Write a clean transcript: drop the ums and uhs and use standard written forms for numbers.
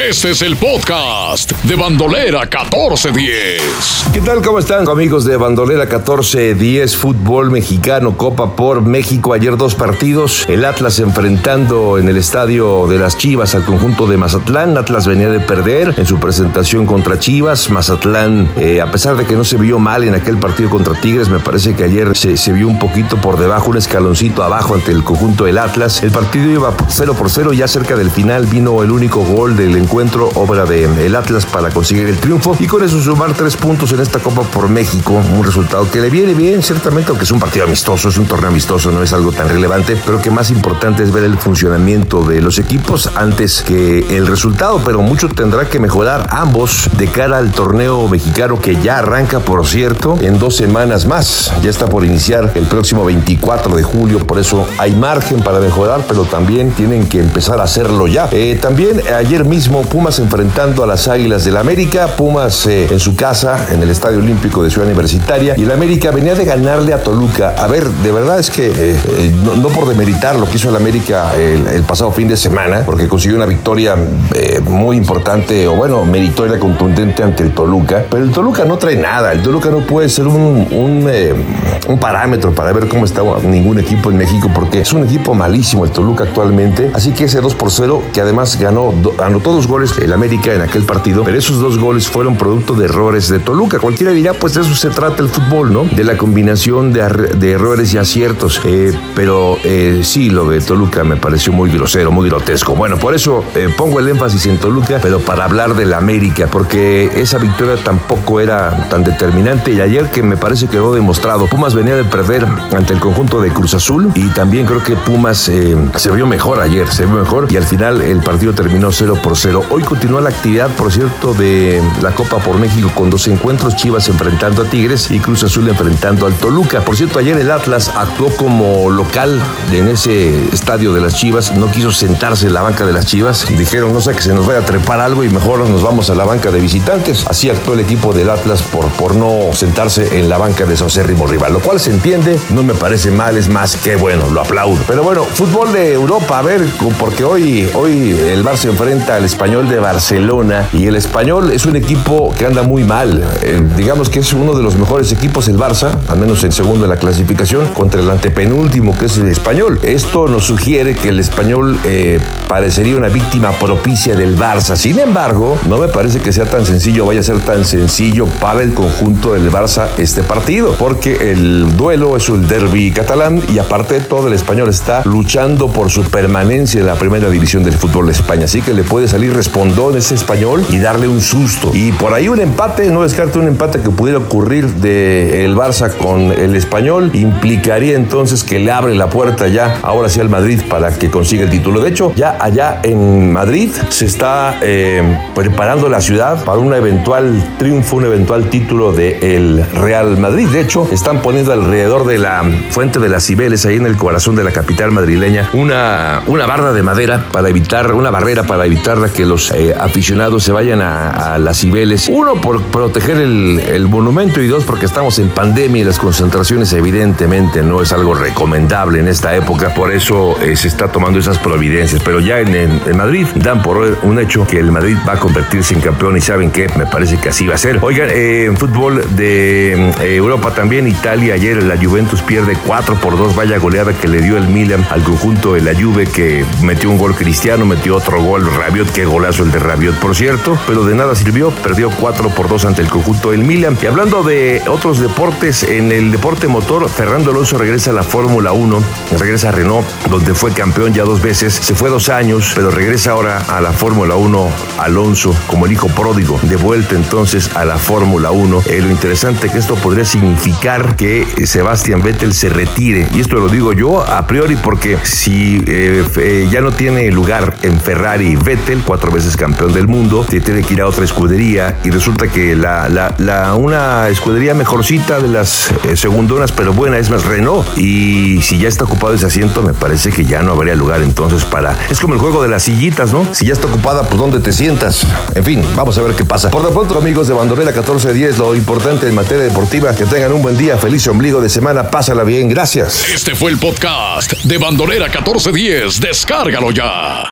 Este es el podcast de Bandolera 1410. ¿Qué tal? ¿Cómo están, amigos de Bandolera 1410? Fútbol mexicano, Copa por México. Ayer 2 partidos. El Atlas enfrentando en el estadio de las Chivas al conjunto de Mazatlán. Atlas venía de perder en su presentación contra Chivas. Mazatlán, a pesar de que no se vio mal en aquel partido contra Tigres, me parece que ayer se vio un poquito por debajo, un escaloncito abajo ante el conjunto del Atlas. El partido iba 0-0. Ya cerca del final vino el único gol del encuentro, obra del Atlas, para conseguir el triunfo y con eso sumar 3 puntos en esta Copa por México. Un resultado que le viene bien, ciertamente, aunque es un partido amistoso, es un torneo amistoso, no es algo tan relevante, pero que más importante es ver el funcionamiento de los equipos antes que el resultado, pero mucho tendrá que mejorar ambos de cara al torneo mexicano que ya arranca, por cierto, en 2 semanas más. Ya está por iniciar el próximo 24 de julio, por eso hay margen para mejorar, pero también tienen que empezar a hacerlo ya. También ayer mismo Pumas enfrentando a las Águilas del América. Pumas en su casa, en el Estadio Olímpico de Ciudad Universitaria, y el América venía de ganarle a Toluca. A ver, de verdad es que no por demeritar lo que hizo el América el pasado fin de semana, porque consiguió una victoria muy importante, o bueno, meritoria, contundente ante el Toluca, pero el Toluca no trae nada. El Toluca no puede ser un parámetro para ver cómo está ningún equipo en México, porque es un equipo malísimo el Toluca actualmente. Así que ese 2-0, que además anotó 2 goles el América en aquel partido, pero esos 2 goles fueron producto de errores de Toluca. Cualquiera dirá, pues de eso se trata el fútbol, ¿no? De la combinación de errores y aciertos. Pero sí, lo de Toluca me pareció muy grosero, muy grotesco. Bueno, por eso pongo el énfasis en Toluca, pero para hablar del América, porque esa victoria tampoco era tan determinante, y ayer, que me parece que quedó demostrado, Pumas venía de perder ante el conjunto de Cruz Azul, y también creo que Pumas se vio mejor ayer, y al final el partido terminó 0-0. Hoy continúa la actividad, por cierto, de la Copa por México con 2 encuentros: Chivas enfrentando a Tigres y Cruz Azul enfrentando al Toluca. Por cierto, ayer el Atlas actuó como local en ese estadio de las Chivas, no quiso sentarse en la banca de las Chivas, dijeron, no sé, que se nos vaya a trepar algo y mejor nos vamos a la banca de visitantes. Así actuó el equipo del Atlas por no sentarse en la banca de su acérrimo rival, lo cual se entiende, no me parece mal, es más que bueno, lo aplaudo. Pero bueno, fútbol de Europa, a ver, porque hoy el Barça enfrenta al Español de Barcelona, y el Español es un equipo que anda muy mal. Digamos que es uno de los mejores equipos el Barça, al menos en segundo de la clasificación, contra el antepenúltimo, que es el Español. Esto nos sugiere que el Español parecería una víctima propicia del Barça. Sin embargo, no me parece que sea tan sencillo, vaya a ser tan sencillo para el conjunto del Barça este partido, porque el duelo es el derbi catalán, y aparte de todo, el Español está luchando por su permanencia en la primera división del fútbol de España, así que le puede salir respondón ese Español y darle un susto. Y por ahí un empate, no descarto un empate que pudiera ocurrir del Barça con el Español, implicaría entonces que le abre la puerta ya, ahora sí, al Madrid para que consiga el título. De hecho, ya allá en Madrid se está preparando la ciudad para un eventual triunfo, un eventual título del Real Madrid. De hecho, están poniendo alrededor de la Fuente de las Cibeles, ahí en el corazón de la capital madrileña, una barra de madera una barrera para evitar que los aficionados se vayan a las Cibeles. 1, por proteger el monumento, y 2, porque estamos en pandemia y las concentraciones evidentemente no es algo recomendable en esta época. Por eso se está tomando esas providencias. Pero ya en Madrid dan por un hecho que el Madrid va a convertirse en campeón, y ¿saben qué? Me parece que así va a ser. Oigan, en fútbol de Europa también, Italia, ayer la Juventus pierde 4-2, vaya goleada que le dio el Milan al conjunto de la Juve, que metió un gol Cristiano, metió otro gol Rabiot, qué golazo el de Rabiot, por cierto, pero de nada sirvió, perdió 4-2 ante el conjunto del Milan. Y hablando de otros deportes, en el deporte motor, Fernando Alonso regresa a la Fórmula 1, regresa a Renault, donde fue campeón ya 2 veces, se fue 2 años, pero regresa ahora a la Fórmula 1 Alonso, como el hijo pródigo, de vuelta entonces a la Fórmula 1. Lo interesante que esto podría significar que Sebastián Vettel se retire, y esto lo digo yo a priori, porque si ya no tiene lugar en Ferrari Vettel, 4 veces campeón del mundo, tiene que ir a otra escudería, y resulta que una escudería mejorcita de las segundonas, pero buena, es más Renault, y si ya está ocupado ese asiento, me parece que ya no habría lugar entonces es como el juego de las sillitas, ¿no? Si ya está ocupada, pues ¿dónde te sientas? En fin, vamos a ver qué pasa. Por lo pronto, amigos de Bandolera 1410, lo importante en materia deportiva, que tengan un buen día, feliz ombligo de semana, pásala bien, gracias. Este fue el podcast de Bandolera 1410, descárgalo ya.